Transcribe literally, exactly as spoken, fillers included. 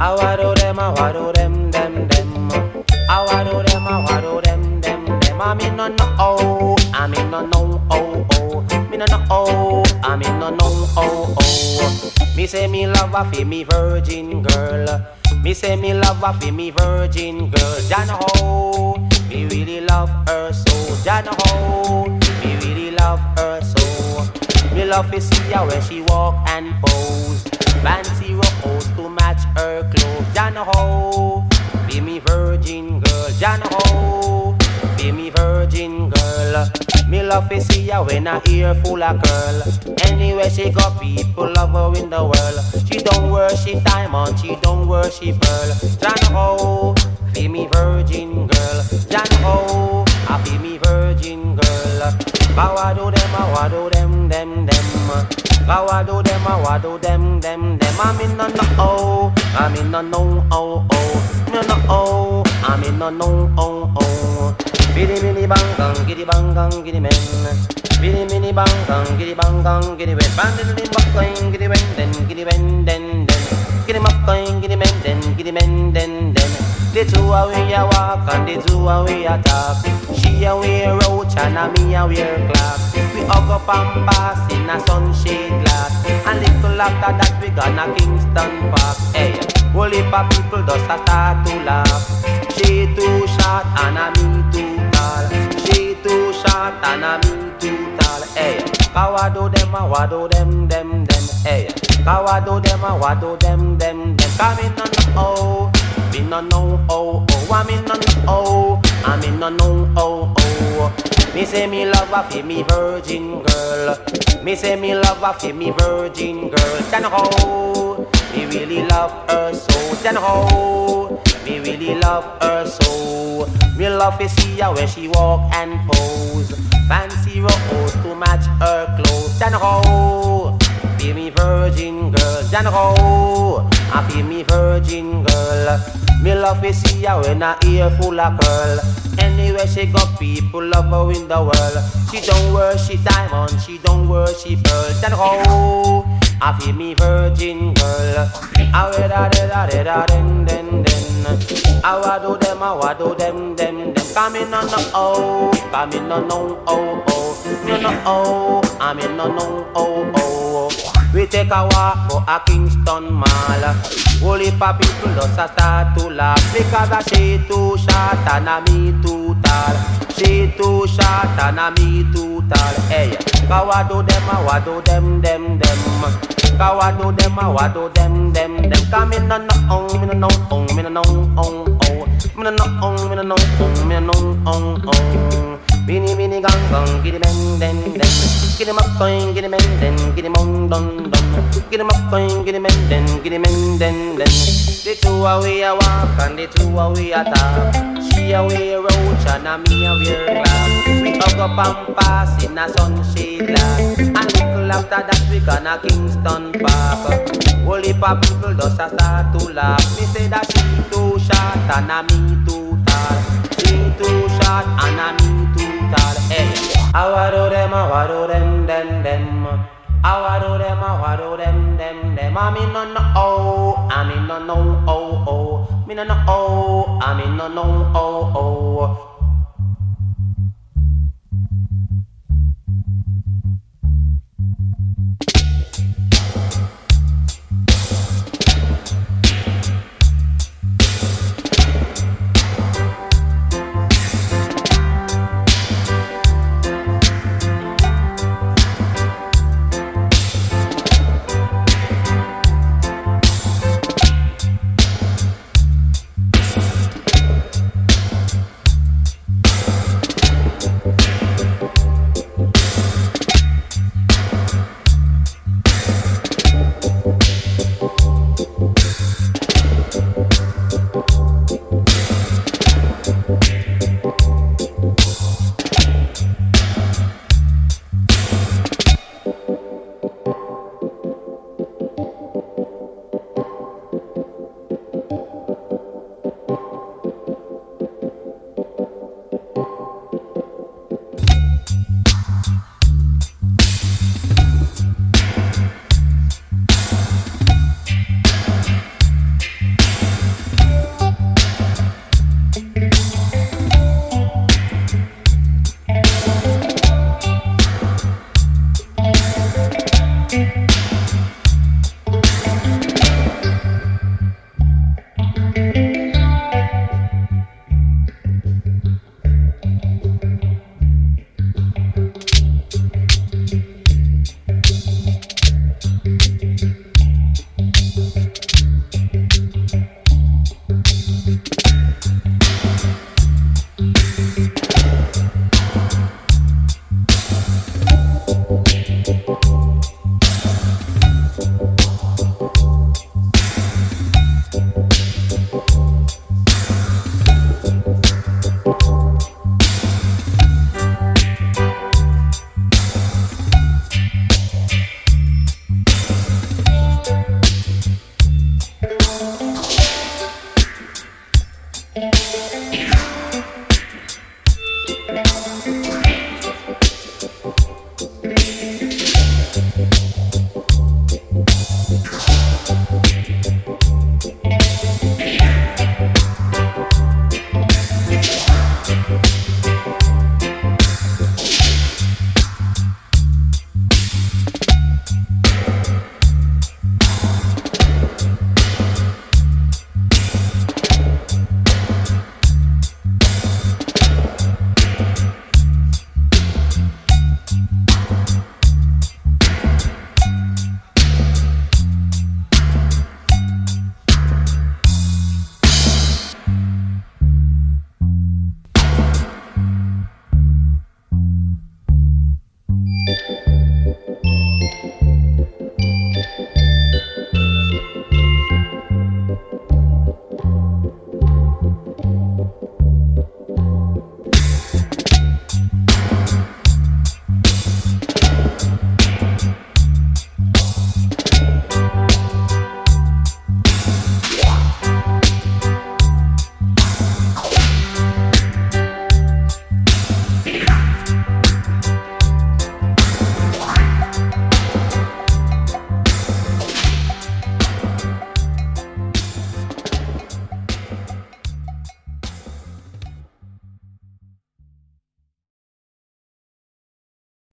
I wa do them, I wa do them, them, them. I wa do them, I wa do them, them, them. I mean no no oh, I mean no no oh oh. Me no no oh, I mean no no oh oh. Me say me love a fi me virgin girl. Me say me love a fi me virgin girl. Jana ho, me really love her so. Jana ho, me really love her so. Me love to see her when she walk and pose. Fancy rose to match her clothes. Jana ho, be me virgin girl. Jana ho, be me virgin girl. Me love to see her when her ear full of curl. Anywhere she go, people love her in the world. She don't worship diamond, she don't worship pearl. Jana ho, be me virgin girl. Jana ho, I be me virgin girl. Bow do them, I do them, them, them. Bow do them, I do them, them, them. I'm in no no oh, I'm in no no oh oh. No no oh, I'm in no no oh oh. Biddy biddy bang bang, giddy bang bang, giddy men. Biddy biddy bang bang, giddy bang bang, giddy men. Bandit in buckling, giddy men, then giddy men, then then. Giddy buckling, giddy men, then giddy men, then then. The two away a walk and the two away a talk. She a wear roach and a me a wear clock. We hug up and pass in a sunshade glass. And little after that we gonna Kingston Park. Hey, whole heap of people just a start to laugh. She too short and a me too tall. She too short and a me too tall. Hey, kawa do them a wa do them them them. Hey, kawa do them a wa do them them them. Come in on the oh. Me no know oh oh, I me no know oh, I me no know oh oh. Me say me love a fi me virgin girl. Me say me love a fi me virgin girl. Then ho, me really love her so. Then ho, me really love her so. Me love to see her when she walk and pose. Fancy rose to match her clothes. Then ho, be me virgin girl. Then ho, I feel me virgin girl. Me love to see her when her ear full of curl. Anywhere she go, people love her in the world. She don't worship diamond, she don't worship pearl. Then ho, I feel me virgin girl. I wear da da da da da den den den. I wa do them, I wa do them them them. Come in on no oh, come in on no oh oh. No no oh, I'm in no no oh oh. We take a walk for a Kingston Mall. Whole heap of people just a start to laugh because a she too short and a me too tall. She too short and a me too tall. Hey, kawa do them, a wa do them, them, them. Kawa do them, a wa do them, them, them. Come in no no oh, me no no oh, me no no oh oh. Me no no oh, me no no oh, me no no oh oh. Bini bini gang gang, giddy men den den. Giddy up going, giddy men den, giddy mon don don. Giddy up going, giddy men den, giddy men den den. The two away a walk and the two away a talk. She a wear roach and a me a wear glass. We hug up and pass in a sunshade glass. And little after that we gonna Kingston Park. Whole heap of people just a start to laugh. Me say that she too short and a me too tall. She too short and a me too tall. Hey, I wa do them, I wa do them, them, them. I wa do them, I wa do them, them, them. I mean no no oh, I mean no no oh oh. Me no no oh, I mean no no oh oh.